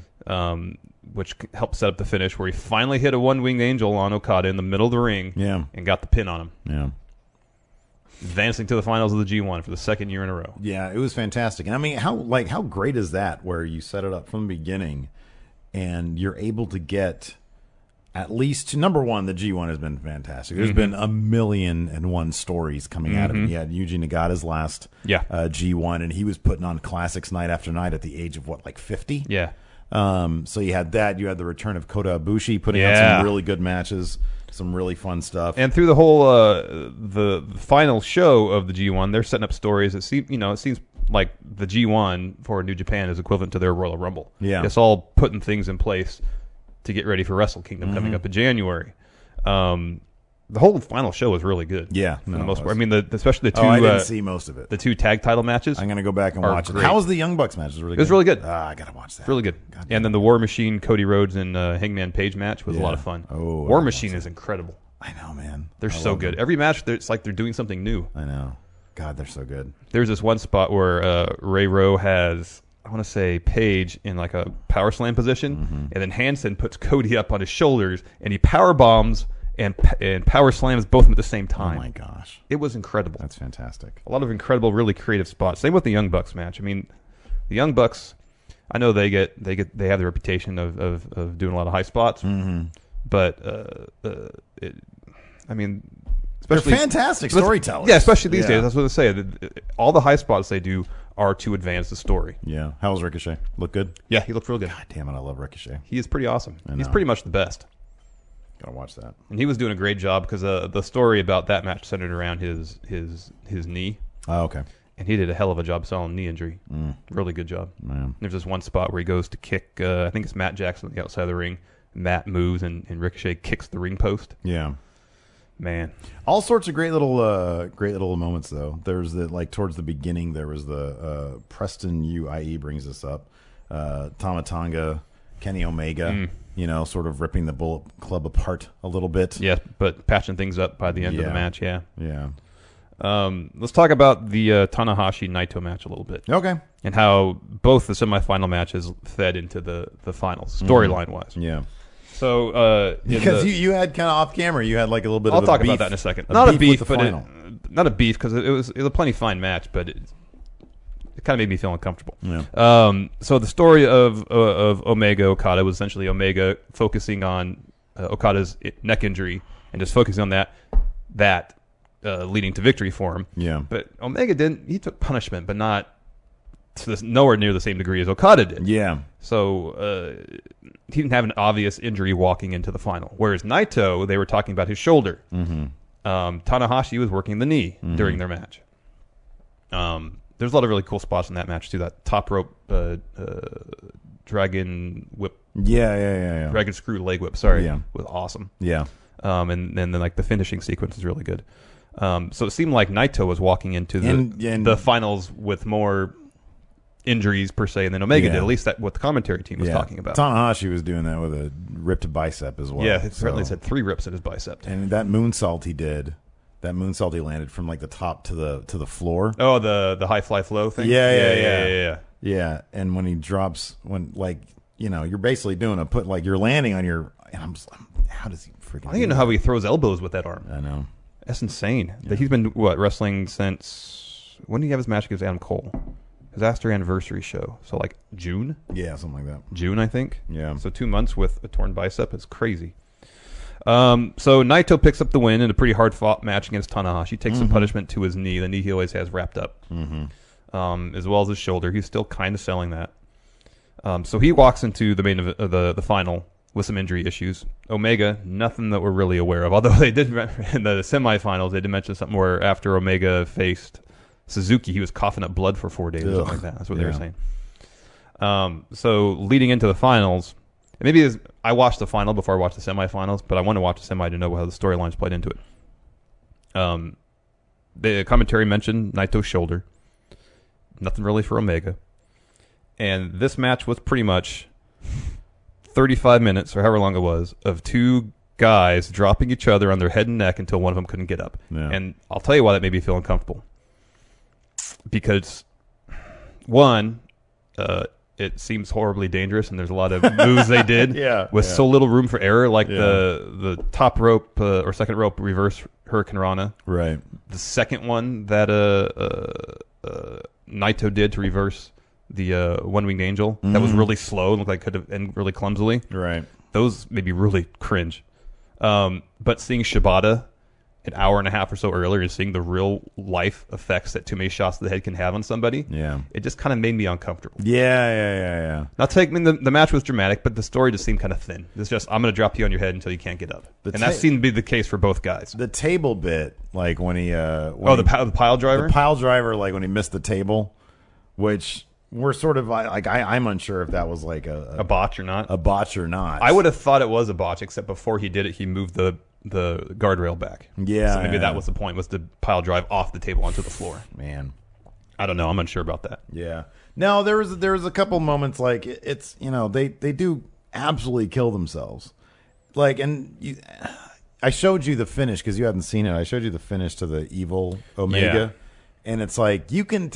which helped set up the finish, where he finally hit a one-winged angel on Okada in the middle of the ring, and got the pin on him.
Yeah.
Advancing to the finals of the G1 for the second year in a row.
Yeah, it was fantastic. And I mean, how great is that, where you set it up from the beginning and you're able to get at least number one, the G1 has been fantastic. There's been 1,000,001 stories coming out of it. You had Yuji Nagata's last G1, and he was putting on classics night after night at the age of, 50?
Yeah.
So you had that. You had the return of Kota Ibushi putting on some really good matches, some really fun stuff.
And through the whole the final show of the G1, they're setting up stories that seems like the G1 for New Japan is equivalent to their Royal Rumble.
Yeah.
It's all putting things in place to get ready for Wrestle Kingdom coming up in January. The whole final show was really good.
Yeah,
for the most part. I mean, especially the two.
I didn't see most of it.
The two tag title matches.
I'm going to go back and watch it.
Great.
How was the Young Bucks match?
It was really good.
I got to watch that.
It's really good. And then the War Machine, Cody Rhodes, and Hangman Page match was a lot of fun.
Oh,
War Machine is incredible.
I know, man.
They're so good. Every match, it's like they're doing something new.
I know. God, they're so good.
There's this one spot where Ray Rowe has, I want to say, Page in like a power slam position, and then Hansen puts Cody up on his shoulders, and he power bombs and power slams both of them at the same time.
Oh my gosh,
it was incredible.
That's fantastic.
A lot of incredible, really creative spots. Same with the Young Bucks match. I mean, the Young Bucks, I know they have the reputation of doing a lot of high spots, but I mean, especially
they're fantastic storytellers.
Yeah, especially these days. That's what I say. All the high spots they do are to advance the story.
Yeah. How was Ricochet? Look good?
Yeah, he looked real good.
God damn it, I love Ricochet.
He is pretty awesome. He's pretty much the best.
Gotta watch that.
And he was doing a great job because the story about that match centered around his knee.
Oh, okay.
And he did a hell of a job selling knee injury. Really good job.
Man.
There's this one spot where he goes to kick, I think it's Matt Jackson on the outside of the ring. Matt moves and Ricochet kicks the ring post.
Yeah.
Man.
All sorts of great little moments though. There's towards the beginning there was the Preston UIE brings this up. Tama Tonga, Kenny Omega, sort of ripping the Bullet Club apart a little bit.
Yeah, but patching things up by the end of the match, yeah. Let's talk about the Tanahashi Naito match a little bit.
Okay.
And how both the semifinal matches fed into the finals, storyline wise.
Yeah.
So
because you had kind of off camera, you had like a little bit.
I'll
of
talk
a beef,
about that in a second. Not a beef, but not a beef because it was a plenty fine match, but it kind of made me feel uncomfortable.
Yeah.
So the story of Omega Okada was essentially Omega focusing on Okada's neck injury and just focusing on that leading to victory for him.
Yeah.
But Omega didn't. He took punishment, but not to nowhere near the same degree as Okada did.
Yeah.
So he didn't have an obvious injury walking into the final. Whereas Naito, they were talking about his shoulder. Tanahashi was working the knee during their match. There's a lot of really cool spots in that match too. That top rope dragon whip.
Yeah.
Dragon screw leg whip. Sorry.
Yeah.
Was awesome.
Yeah.
And then like the finishing sequence is really good. So it seemed like Naito was walking into the finals with more injuries per se than Omega did. At least that's what the commentary team was talking about.
Tanahashi was doing that with a ripped bicep as well.
Yeah, certainly said 3 rips in his bicep.
And that moonsault he did, that moonsault he landed from like the top to the floor.
Oh, the high fly flow thing.
Yeah. And when he drops, you're basically doing you're landing on your. And how does he freaking?
I don't even know how he throws elbows with that arm.
I know.
That's insane. Yeah. He's been wrestling since when did he have his match against Adam Cole? Because that's their anniversary show. So like June?
Yeah, something like that.
June, I think.
Yeah.
So 2 months with a torn bicep. It's crazy. So Naito picks up the win in a pretty hard-fought match against Tanahashi. Takes some punishment to his knee. The knee he always has wrapped up. As well as his shoulder. He's still kind of selling that. So he walks into the main the final with some injury issues. Omega, nothing that we're really aware of. Although they did in the semifinals, they did mention something where after Omega faced Suzuki, he was coughing up blood for 4 days or something like that. That's what they were saying. So leading into the finals, and maybe I watched the final before I watched the semifinals, but I want to watch the semi to know how the storylines played into it. The commentary mentioned Naito's shoulder. Nothing really for Omega. And this match was pretty much 35 minutes, or however long it was, of two guys dropping each other on their head and neck until one of them couldn't get up.
Yeah.
And I'll tell you why that made me feel uncomfortable. Because, one, it seems horribly dangerous, and there's a lot of moves they did with so little room for error, like the top rope or second rope reverse Hurricane Rana.
Right.
The second one that Naito did to reverse the One-Winged Angel, that was really slow and looked like could have ended really clumsily.
Right.
Those made me really cringe. But seeing Shibata an hour and a half or so earlier and seeing the real life effects that too many shots to the head can have on somebody, it just kind of made me uncomfortable.
Yeah.
Not taking the match was dramatic, but the story just seemed kind of thin. It's just, I'm going to drop you on your head until you can't get up. And that seemed to be the case for both guys.
The table bit, like when he...
the pile driver?
The pile driver, like when he missed the table, which we're sort of like... I'm unsure if that was like
a botch or not.
A botch or not.
I would have thought it was a botch, except before he did it, he moved the guardrail back.
Yeah.
So maybe that was the point, was to pile drive off the table onto the floor.
Man.
I don't know. I'm unsure about that.
Yeah. No, there was a couple moments like it's, they do absolutely kill themselves. Like, and I showed you the finish because you hadn't seen it. I showed you the finish to the Evil Omega.
Yeah.
And it's like, you can...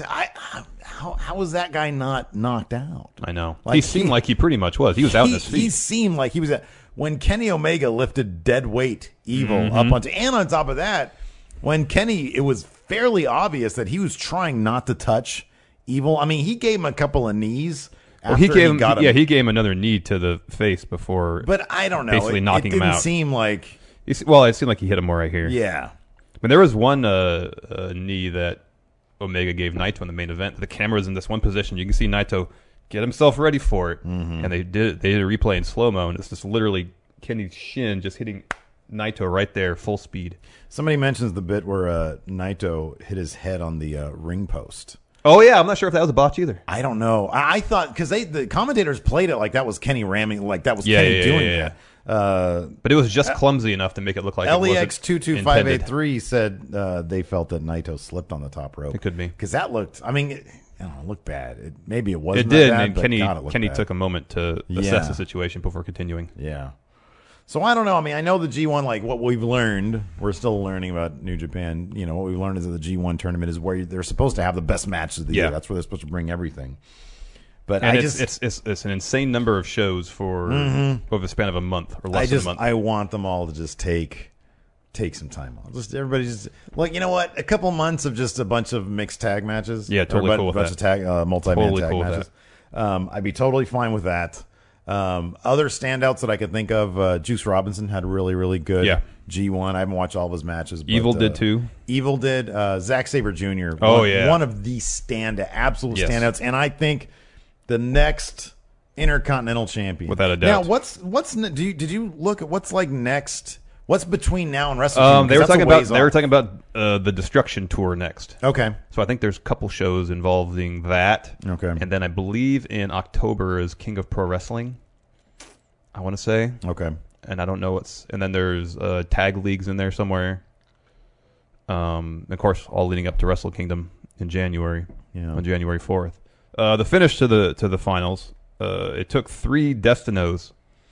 how was that guy not knocked out?
I know.
Like,
he seemed like he pretty much was. He was out on his feet.
He seemed like he was... When Kenny Omega lifted dead weight Evil up onto... And on top of that, when Kenny... It was fairly obvious that he was trying not to touch Evil. I mean, he gave him a couple of knees after
he gave him...
got him.
Yeah, he gave him another knee to the face before...
But I don't know.
Basically knocking him out.
It didn't seem like...
Well, it seemed like he hit him more right here.
Yeah.
I mean, there was one knee that Omega gave Naito in the main event. The camera's in this one position. You can see Naito get himself ready for it. And they did a replay in slow-mo, and it's just literally Kenny's shin just hitting Naito right there, full speed.
Somebody mentions the bit where Naito hit his head on the ring post.
Oh, yeah. I'm not sure if that was a botch either.
I don't know. I thought, because the commentators played it like that was Kenny ramming, like that was Kenny doing that.
But it was just clumsy enough to make it look like
LEX 22583 said they felt that Naito slipped on the top rope.
It could be.
Because that looked, I mean, it looked bad. Maybe it wasn't.
It did,
that bad,
and
but
Kenny
bad.
took a moment to assess the situation before continuing.
Yeah. So I don't know. I mean, I know the G1, like what we've learned, we're still learning about New Japan. What we've learned is that the G1 tournament is where they're supposed to have the best matches of the year. That's where they're supposed to bring everything. But
and it's an insane number of shows for over the span of a month or less than a month.
I want them all to just take some time off. Everybody just like, you know what? A couple months of just a bunch of mixed tag matches.
Yeah, totally cool with that.
A bunch of tag multi-man tag matches. I'd be totally fine with that. Other standouts that I could think of, Juice Robinson had a really, really good G1. I haven't watched all of his matches. But,
Evil did too.
Evil did. Zack Sabre Jr. One of the absolute standouts. And I think the next Intercontinental Champion.
Without a doubt.
Now, did you look at what's like next? What's between now and WrestleMania?
They were talking about the Destruction Tour next.
Okay.
So I think there's a couple shows involving that.
Okay.
And then I believe in October is King of Pro Wrestling, I want to say.
Okay.
And I don't know and then there's tag leagues in there somewhere. Of course, all leading up to Wrestle Kingdom in January, on January 4th. The finish to the finals, it took 3 Destinos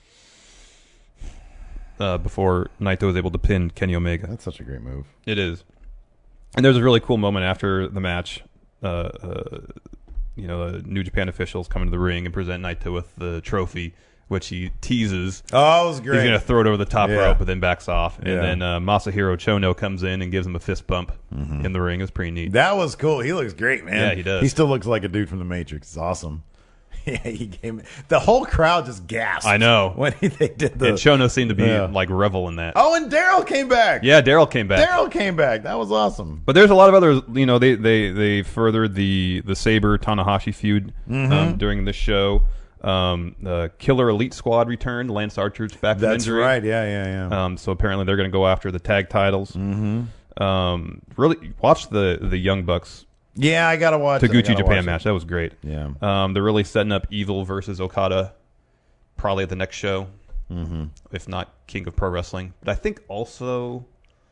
before Naito was able to pin Kenny Omega.
That's such a great move.
It is. And there's a really cool moment after the match. The New Japan officials come into the ring and present Naito with the trophy, which he teases.
Oh, it was great.
He's going to throw it over the top
Yeah.
rope, but then backs off. And
Yeah.
then Masahiro Chono comes in and gives him a fist bump in the ring. It was pretty neat.
That was cool. He looks great, man.
Yeah, he does.
He still looks like a dude from the Matrix. It's awesome. Yeah, he came. The whole crowd just gasped.
I know.
When they did the.
And Chono seemed to be
Yeah.
like revel in that.
Oh, and Daryl came back.
Yeah, Daryl came back.
Daryl came back. That was awesome.
But there's a lot of other, they furthered the Saber Tanahashi feud during this show. The Killer Elite Squad returned. Lance Archer's back from
That's
injury.
right. Yeah.
So apparently they're going to go after the tag titles. Really, watch the Young Bucks
Yeah, I gotta watch
Taguchi
it. I gotta
Japan
watch
match. That was great.
Yeah.
They're really setting up Evil versus Okada, probably at the next show, if not King of Pro Wrestling. But I think also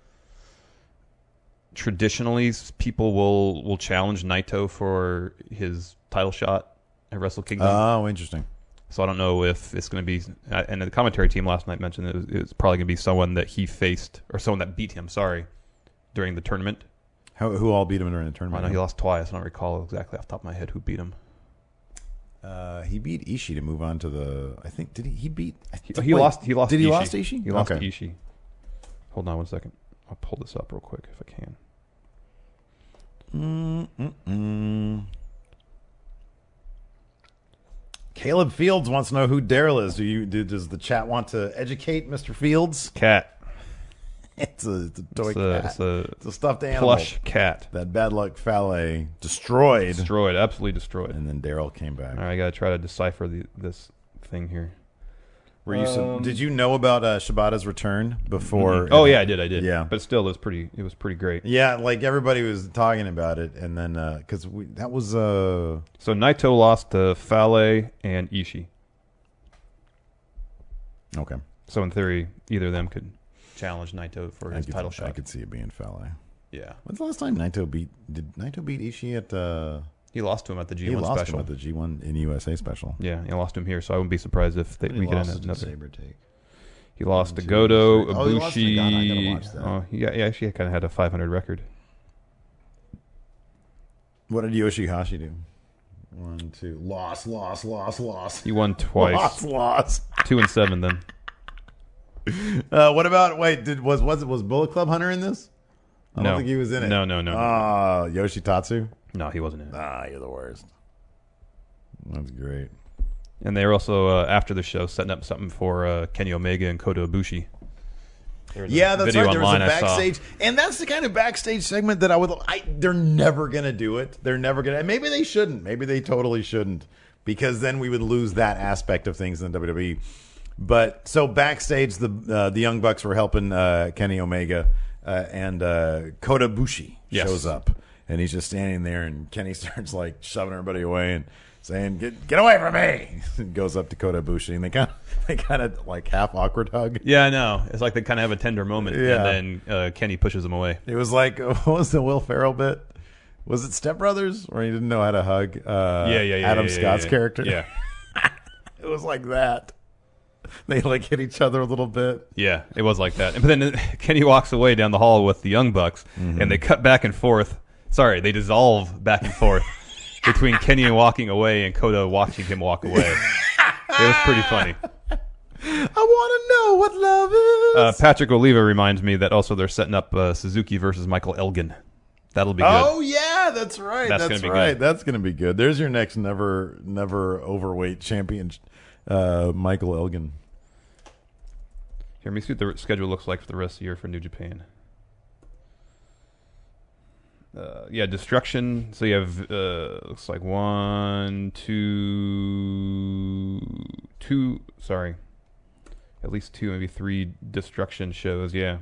traditionally people will challenge Naito for his title shot at Wrestle Kingdom.
Oh, interesting.
So I don't know if it's going to be. And the commentary team last night mentioned it was probably going to be someone that he faced or someone that beat him. Sorry, during the tournament.
Who all beat him during the
I
tournament?
know he lost twice. I don't recall exactly off the top of my head who beat him.
He beat Ishii to move on to the. I think did he beat?
He lost. He lost.
Did
to
he
Ishii.
lost to Ishii?
He lost
Okay.
to Ishii. Hold on 1 second. I'll pull this up real quick if I can.
Caleb Fields wants to know who Daryl is. Does the chat want to educate Mr. Fields?
Cat.
It's a toy cat.
It's a
It's a stuffed animal.
plush cat.
That Bad Luck Fale destroyed.
Destroyed. Absolutely destroyed.
And then Daryl came back.
All right, I got to try to decipher this thing here.
Were you? Did you know about Shibata's return before?
Oh yeah, I did.
Yeah.
But still, it was pretty great.
Yeah, like everybody was talking about it, and then because that was
So Naito lost to Fale and Ishii.
okay.
So in theory, either of them could challenge Naito for his title shot.
I could see it being Fale.
Yeah,
When's the last time Naito beat? Did Naito beat Ishii at?
he lost to him at the G1
He lost
special.
him at the G1 in USA special.
Yeah, he lost to him here, so I wouldn't be surprised if we get another.
Saber take.
He lost to Goto,
Oh, he lost to
Ibushi.
Nagano. I gotta watch that.
Oh, he actually kind of had a 500 record.
What did Yoshihashi do? 1, 2, loss.
He won twice,
Loss.
2 and 7 then.
What about? Wait, was Bullet Club Hunter in this? I
No.
don't think he was in it.
No.
Yoshitatsu.
No, he wasn't in it.
Ah, you're the worst. That's great.
And they were also after the show setting up something for Kenny Omega and Kota Ibushi. There was a
Yeah, that's
video
right. There was a
online I saw.
backstage, and that's the kind of backstage segment that they're never gonna do it. They're never gonna. And maybe they shouldn't. Maybe they totally shouldn't, because then we would lose that aspect of things in the WWE. But so backstage, the Young Bucks were helping Kenny Omega, and Kota Ibushi
Yes.
shows up, and he's just standing there, and Kenny starts like shoving everybody away and saying, "Get away from me!" And goes up to Kota Ibushi, and they kind of like half awkward hug.
Yeah, I know. It's like they kind of have a tender moment,
Yeah.
and then Kenny pushes him away.
It was like, what was the Will Ferrell bit? Was it Step Brothers, where he didn't know how to hug? Adam Scott's character.
Yeah,
It was like that. They like hit each other a little bit.
yeah, it was like that. But then Kenny walks away down the hall with the Young Bucks, and they cut back and forth. Sorry, they dissolve back and forth between Kenny walking away and Kota watching him walk away. It was pretty funny.
I want to know what love is.
Patrick Oliva reminds me that also they're setting up Suzuki versus Michael Elgin. That'll be good.
Oh yeah, that's right.
That's
That's
gonna be
right.
good.
That's going to be good. There's your next never overweight champion, Michael Elgin.
Here, let me see what the schedule looks like for the rest of the year for New Japan. Yeah, Destruction. So you have looks like 1, 2. Sorry, at least 2, maybe 3 Destruction shows. Yeah,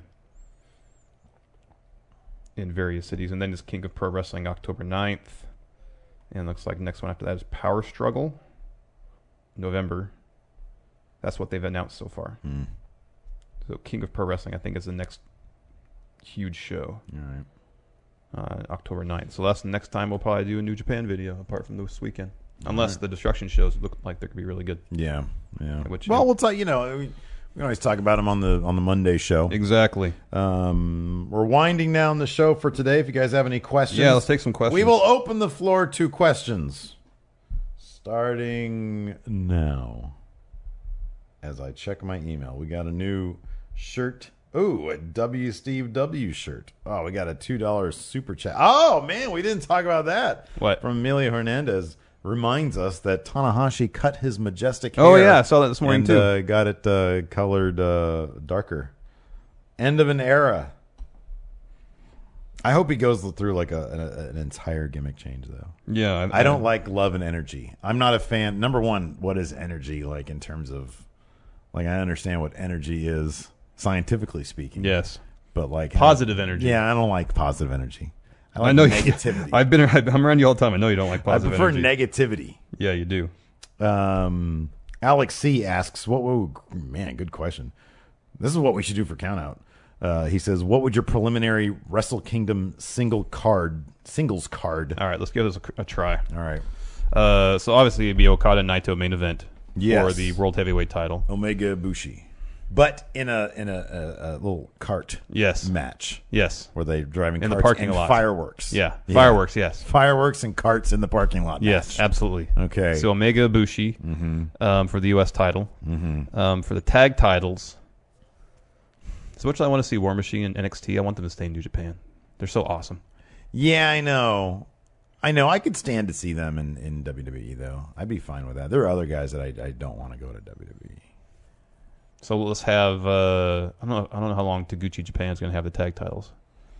in various cities, and then there's King of Pro Wrestling October 9th, and looks like next one after that is Power Struggle, November. That's what they've announced so far. So King of Pro Wrestling, I think, is the next huge show.
All right.
October 9th. So that's the next time we'll probably do a New Japan video, apart from this weekend. Unless the Destruction shows look like they could be really good.
Yeah.
Which,
Well, we'll talk. We can always talk about them on the Monday show.
Exactly.
We're winding down the show for today. If you guys have any questions,
Yeah, let's take some questions.
We will open the floor to questions starting now. as I check my email. We got a new shirt. Oh, a W Steve W shirt. Oh, we got a $2 super chat. Oh, man, we didn't talk about that.
What?
From Emilio Hernandez. Reminds us that Tanahashi cut his majestic hair.
Oh, yeah, I saw that this morning,
and,
too.
got it colored darker. End of an era. I hope he goes through like an entire gimmick change, though.
Yeah.
I don't like love and energy. I'm not a fan. Number one, what is energy like in terms of... Like, I understand what energy is, scientifically speaking.
Yes.
But like...
Positive energy.
Yeah, I don't like positive energy. I like
I know
negativity.
I'm around you all the time. I know you don't like positive
I prefer
energy.
negativity.
Yeah, you do.
Alex C asks, man, good question. This is what we should do for Countout. He says, what would your preliminary Wrestle Kingdom singles card?
All right, let's give this a try.
All right.
So obviously it'd be Okada Naito main event
Yes.
for the World Heavyweight title.
Omega Ibushi. But in a little cart match.
Yes.
Where they're driving
In the
carts
parking
and
lot.
fireworks.
Yeah. Fireworks, yes.
Fireworks and carts in the parking lot.
Yes,
match.
absolutely.
Okay.
So Omega Ibushi for the U.S. title. For the tag titles, as much as I want to see War Machine and NXT, I want them to stay in New Japan. They're so awesome.
Yeah, I know. I could stand to see them in WWE, though. I'd be fine with that. There are other guys that I don't want to go to WWE.
So let's have I don't know how long Taguchi Japan's going to have the tag titles.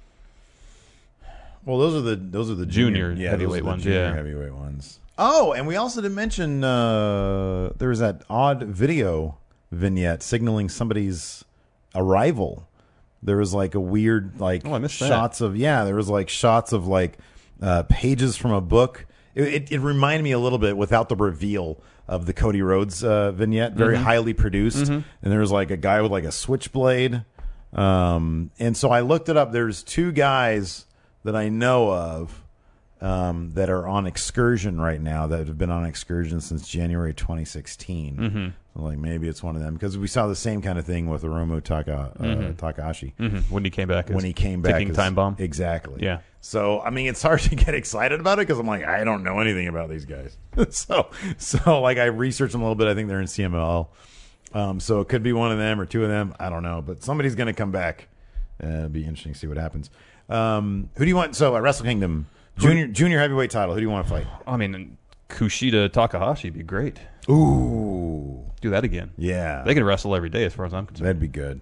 Well, those are the
Junior
yeah,
heavyweight ones.
Junior heavyweight ones. Oh, and we also didn't mention there was that odd video vignette signaling somebody's arrival. There was like a weird like
I missed
shots of there was like shots of like pages from a book. It reminded me a little bit without the reveal of the Cody Rhodes vignette, very highly produced. And there was like a guy with like a switchblade. And so I looked it up. There's two guys that I know of that are on excursion right now that have been on excursion since January 2016. So like maybe it's one of them because we saw the same kind of thing with Hiromu Takahashi
When he came back.
ticking
time bomb.
Exactly.
Yeah.
So I mean, it's hard to get excited about it because I'm like, I don't know anything about these guys. so like I researched them a little bit. I think they're in CMLL. So it could be one of them or two of them. I don't know, but somebody's going to come back. It'll be interesting to see what happens. Who do you want? So at Wrestle Kingdom, junior heavyweight title. Who do you want to fight?
I mean, Kushida Takahashi would be great.
Ooh,
Do that again.
yeah,
They can wrestle every day as far as I'm concerned.
that'd be good.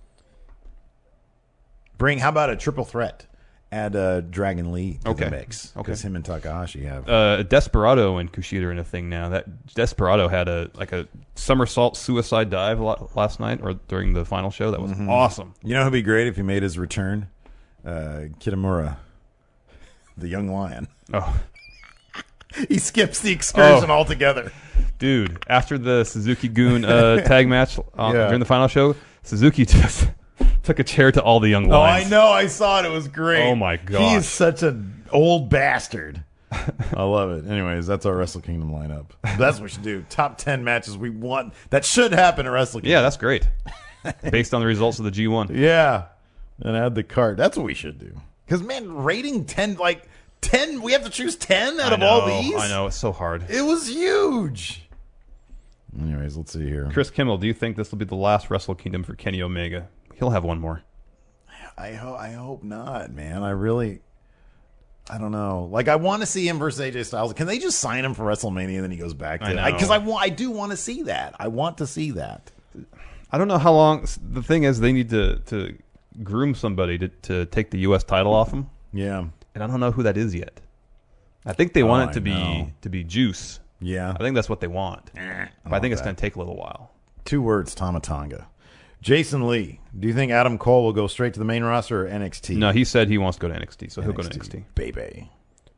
How about a triple threat? Add Dragon Lee to the mix because him and Takahashi have.
Desperado and Kushida are in a thing now. That Desperado had a somersault suicide dive last night or during the final show. That was awesome.
You know who'd be great if he made his return? Kitamura, the young lion.
Oh,
He skips the excursion altogether.
dude! After the Suzuki-Gun tag match during the final show, Suzuki just took a chair to all the young lions.
Oh, I know. I saw it. It was great.
Oh, my gosh.
He is such an old bastard. I love it. Anyways, that's our Wrestle Kingdom lineup. That's what we should do. Top 10 matches we want. That should happen at Wrestle Kingdom.
Yeah, that's great. Based on the results of the G1.
Yeah. And add the card. That's what we should do. Because, man, rating 10, like 10, we have to choose 10 out of all these?
I know. It's so hard.
It was huge. Anyways, let's see here.
Chris Kimmel, do you think this will be the last Wrestle Kingdom for Kenny Omega? He'll have one more.
I hope not, man. I don't know. Like, I want to see him versus AJ Styles. Can they just sign him for WrestleMania and then he goes back to it? Because I do want to see that. I want to see that.
I don't know how long. The thing is, they need to groom somebody to take the U.S. title off him.
Yeah.
And I don't know who that is yet. I think they want it to be Juice.
Yeah.
I think that's what they want. But I think it's going to take a little while.
2 words, Tamatanga. Jason Lee, do you think Adam Cole will go straight to the main roster or NXT?
No, he said he wants to go to NXT, so he'll go to NXT.
Baby.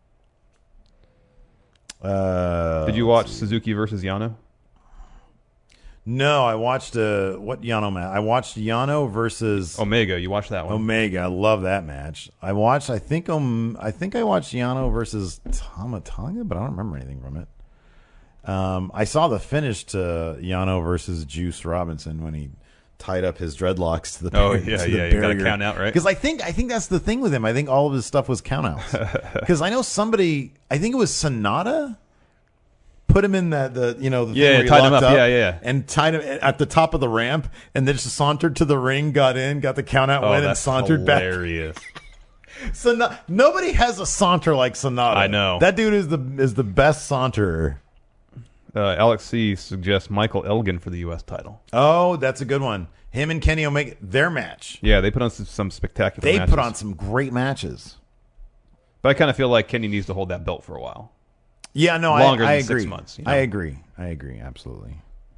Did you watch Suzuki versus Yano?
No, I watched what Yano match? I watched Yano versus
Omega. You watched that one?
Omega. I love that match. I think I watched Yano versus Tamatanga, but I don't remember anything from it. I saw the finish to Yano versus Juice Robinson when he tied up his dreadlocks to the barrier.
You got to count out, right?
Because I think that's the thing with him. I think all of his stuff was count outs. Because I know somebody, I think it was Sonata, put him in the thing where he
tied him
locked
up. Yeah.
and tied him at the top of the ramp, and then just sauntered to the ring, got the count out win, and
that's
sauntered back.
hilarious.
So nobody has a saunter like Sonata.
I know.
That dude is the best saunterer.
Alex C suggests Michael Elgin for the U.S. title.
Oh, that's a good one. Him and Kenny Omega, their match.
Yeah, they put on some spectacular
They
matches.
put on some great matches.
But I kind of feel like Kenny needs to hold that belt for a while.
Yeah, no,
Longer
I
than
agree.
6 months. You know?
I agree, absolutely.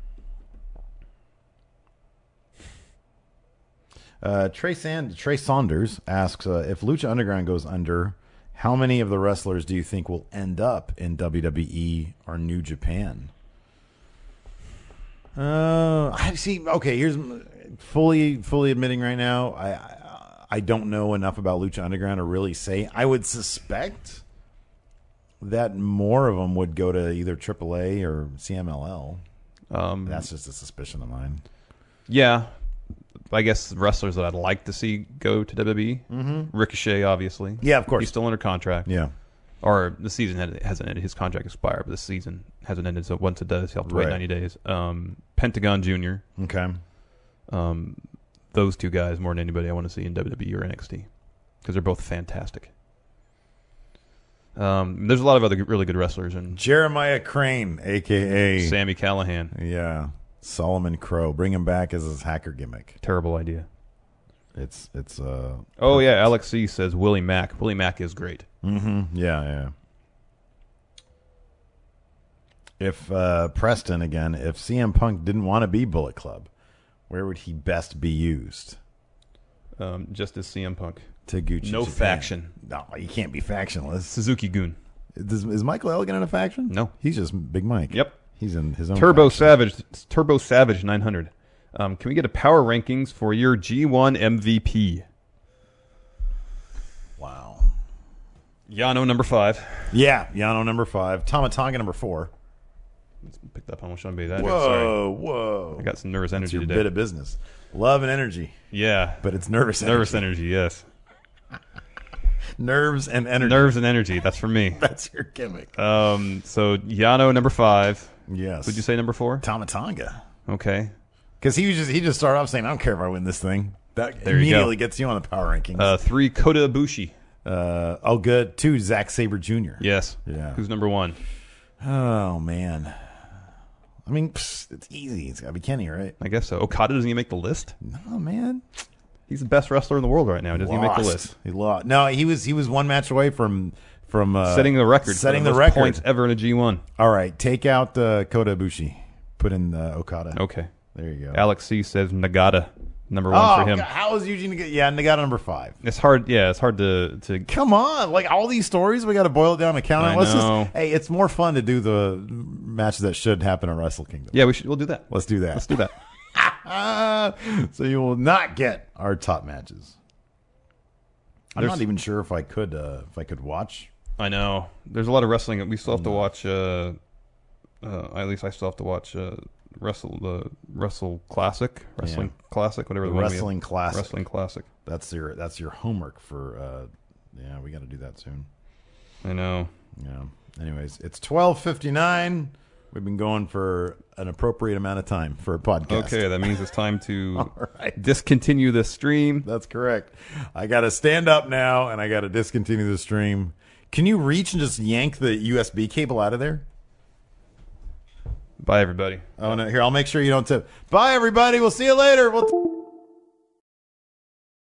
Trey Saunders asks, if Lucha Underground goes under, how many of the wrestlers do you think will end up in WWE or New Japan? I see. Okay, here's fully admitting right now, I don't know enough about Lucha Underground to really say. I would suspect that more of them would go to either AAA or CMLL. That's just a suspicion of mine.
Yeah. I guess wrestlers that I'd like to see go to WWE. Mm-hmm. Ricochet, obviously.
Yeah, of course.
He's still under contract.
Yeah.
Or the season hasn't ended. His contract expired, but the season hasn't ended. So once it does, he'll have to wait 90 days. Pentagon Jr.
Okay.
Those two guys more than anybody I want to see in WWE or NXT because they're both fantastic. There's a lot of other really good wrestlers and
Jeremiah Crane, a.k.a.
Sami Callihan.
Yeah. Solomon Crow. Bring him back as his hacker gimmick.
Terrible idea.
It's
Oh, yeah. Alex C says Willie Mack. Willie Mack is great.
Mm-hmm. Yeah. If Preston, again, if CM Punk didn't want to be Bullet Club, where would he best be used?
Just as CM Punk.
Taguchi.
No
Japan.
faction.
No, you can't be factionless.
Suzuki-gun.
Is Michael Elgin in a faction?
No.
He's just Big Mike.
Yep.
He's in his own
Turbo
faction.
Savage 900. Can we get a power rankings for your G1 MVP?
Wow.
Yano number 5.
Yeah, Yano number 5. Tamatanga number 4.
Picked up on what shouldn't be that. Sorry.
Whoa.
I got some nervous
That's
energy
your
today.
bit of business. Love and energy.
Yeah.
But it's nervous energy.
Nervous energy, yes.
Nerves and energy.
Nerves and energy. That's for me.
That's your gimmick.
So Yano number 5.
Yes.
Would you say number 4?
Tamatanga.
Okay.
Because he just started off saying, I don't care if I win this thing. That
There you go.
immediately gets you on the power rankings.
3, Kota Ibushi.
Good. 2, Zack Sabre Jr.
Yes.
Yeah.
Who's number 1?
Oh, man. I mean, it's easy. It's got to be Kenny, right?
I guess so. Okada, doesn't he make the list?
No, man.
He's the best wrestler in the world right now. Doesn't he make the list?
He lost. No, he was one match away from
setting the record.
Setting
for the
the
most
record.
points ever in a G1.
All right, take out Kota Ibushi. Put in Okada.
Okay.
There you go.
Alex C says Nagata, number 1 for him.
God, how is Eugene? Yeah, Nagata number 5.
It's hard. Yeah, it's hard to.
Come on, like all these stories, we got to boil it down to count.
I
Let's
know.
hey, it's more fun to do the matches that should happen in Wrestle Kingdom.
Yeah, we'll do that.
Let's do that.
Let's do that.
So you will not get our top matches. I'm
There's-
not even sure if I could watch.
I know. There's a lot of wrestling. We still have to watch. At least I still have to watch Wrestle Classic, Wrestling Classic, whatever
The
the one we
Wrestling
have.
Classic.
Wrestling Classic.
That's your homework for. Yeah, we got to do that soon.
I know.
Yeah. Anyways, it's 12:59. We've been going for an appropriate amount of time for a podcast.
Okay, that means it's time to
All right.
discontinue the stream.
That's correct. I got to stand up now, and I got to discontinue the stream. Can you reach and just yank the USB cable out of there?
Bye, everybody.
Oh, no. Here, I'll make sure you don't tip. Bye, everybody. We'll see you later.